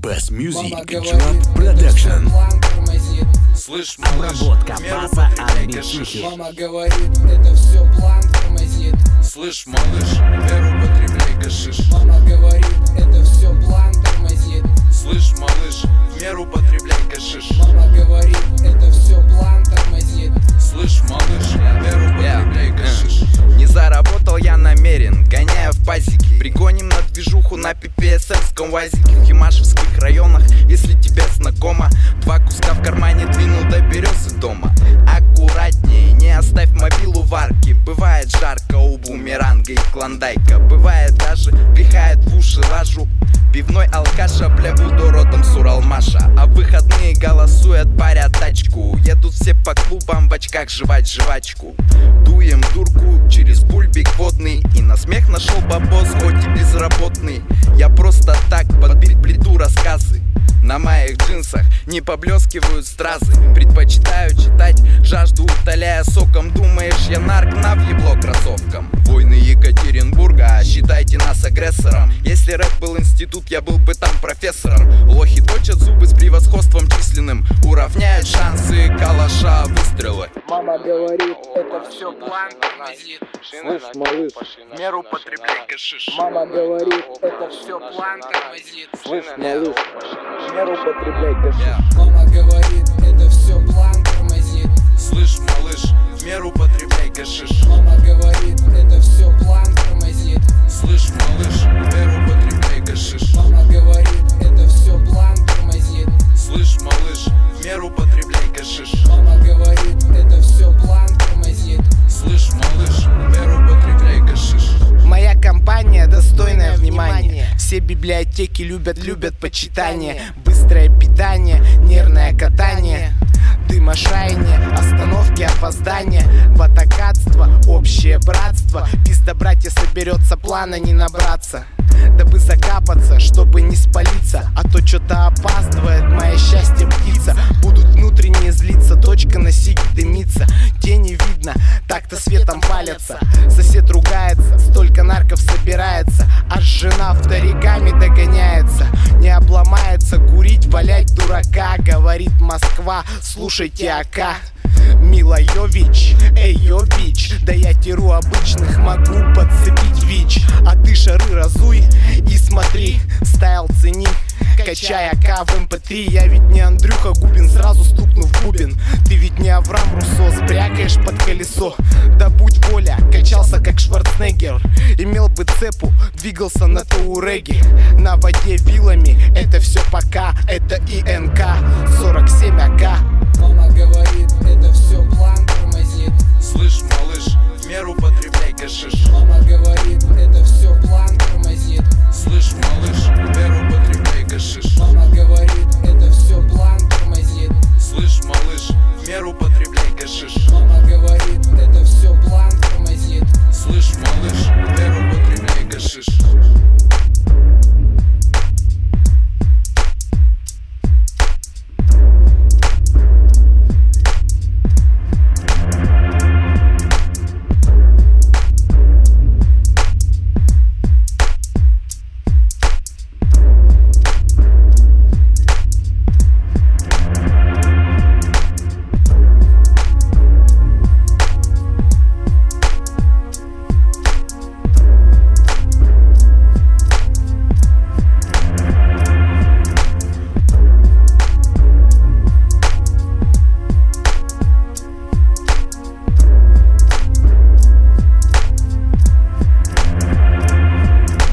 Best Music Drop Production. Слышь, малыш, меру потребляй кашиш. Мама говорит, это все план тормозит. Слышь, малыш, меру потребляй кашиш. Мама говорит, это все план тормозит. Слышь, малыш, меру потребляй кашиш. Мама говорит, это все план тормозит. Слышь, малыш, меру потребляй кашиш. Не заработал я намерен, гоняя в пазике. Пригоним на движуху на ППСовском УАЗике. В Химашевских районах, если тебе знакомо. 2 куска в кармане двинул до березы дома. Аккуратнее, не оставь мобилу в арке. Бывает жарко у бумеранга и клондайка. Бывает даже пихает в уши лажу. Пивной алкаша, бля, буду родом с Уралмаша. А в выходные голосуют, парят тачку. Едут все по клубам в очках жевать жвачку. Дуем дурку через бульбик водный. И на смех нашел бабос, хоть и безработный. Я просто так подбить плиту рассказы. На моих джинсах не поблескивают стразы. Предпочитаю читать, жажду утоляя соком. Думаешь, я нарк, на въебло кроссовкам. Войны Екатеринбурга, считайте нас агрессором. Если рэп был институт, я был бы там профессором. Лохи точат зубы с превосходством численным. Уравняют шансы калаша выстрелы. Мама говорит, это все план тормозит. Слышь, малыш, меру потребляй кашиш. Мама говорит, это все план тормозит. Слышь, малыш, меру потребляй кашиш. Мама говорит, это все план тормозит. Слышь, малыш, меру потребляй кашиш. Мама говорит, это все план тормозит. Слышь, малыш, меру потребляй кашиш. Мама говорит, это все план тормозит. Слышь, малыш, меру потребляй кашиш. Мама говорит, это все план тормозит. Слышь, малыш, меру потребляй кашиш. Моя компания достойная внимания. Все библиотеки любят почитание. Быстрое питание, нервное катание. Дым, шаяние, остановки, опоздания. Ватакатство, общее братство. Пизда, братья, соберется, плана не набраться. Дабы закапаться, чтобы не спалиться. А то что-то опаздывает, мое счастье птица. Будут внутренне злиться, точка на сиге дымится. Тени видно, так-то светом палятся. Сосед ругается, столько нарков собирается. Аж жена вториками догоняется. Не обломается курить, валять дурака. Говорит Москва, слушайте АК. Милойович, эй, йо, бич. Да я теру обычных, могу подцепить ВИЧ. А ты шары разуй и смотри, стайл цени. Качай АК в МП3. Я ведь не Андрюха Губин, сразу стукнув бубен. Ты ведь не Авраам Руссо, спрякаешь под колесо. Да будь воля, качался как Шварценеггер. Имел бы цепу, двигался на Тауреге. На воде вилами, это все пока, это ИНГ.